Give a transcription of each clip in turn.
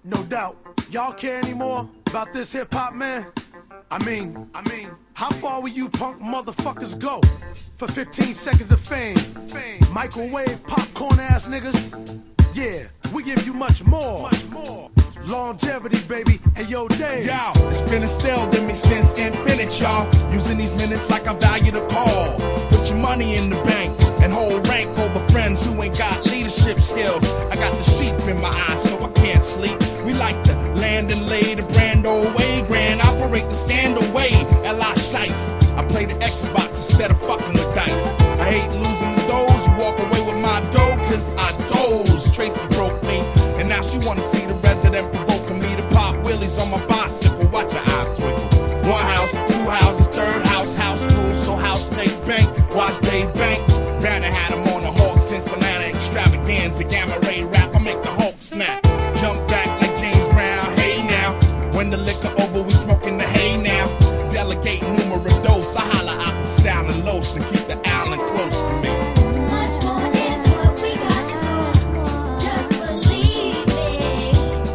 No doubt. Y'all care anymore about this hip hop, man? I mean, how far will you punk motherfuckers go for 15 seconds of fame? Microwave popcorn ass niggas? Yeah, we give you much more. Longevity, baby, and yo, Dave. Yo, it's been instilled in me since infinite, y'all. Using these minutes like I value the call. Put your money in the bank and hold rank over friends who ain't got leadership skills. I got the sheep in my eyes, so I can't sleep. We like to land and lay the brand old way. Grand operate the scandal way. L.I. Shice. I play the Xbox instead of fucking with dice. I hate losing the doors. You walk away with my dough, cause I doze. Tracy broke me, and now she wanna see the resident provoking me to pop wheelies on my bicycle. Watch your eyes twinkle. One house, two houses, third house, house rules. So house take bank, watch Dave bank. Banner had him on the Hawk, Cincinnati extravaganza, gamma ray rap. I make the Hulk snap. Jump back like James Brown. Hey now, when the liquor over, we smoking the hay now. Delegate numero dos. I holla out the sound and los and keep the island close to me. Much more is what we got, so just believe it.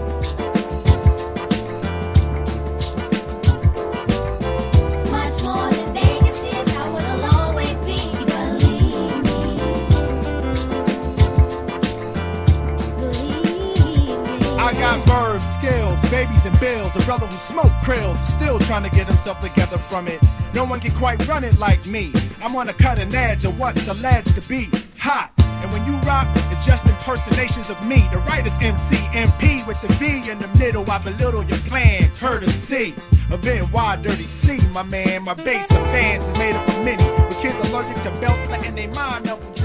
Much more than Vegas is, I will always be. Believe me. Believe me. I got verbs, skills, babies and bills. A brother who smoked krills, still trying to get himself together from it. No one can quite run it like me. I'm on a cutting edge of what's alleged to be hot. And when you rock, it's just impersonations of me. The writer's MC, MP with the V in the middle. I belittle your plan, courtesy of NY Dirty C, my man. My base of fans is made up of many, with kids allergic to belts letting their mind melt from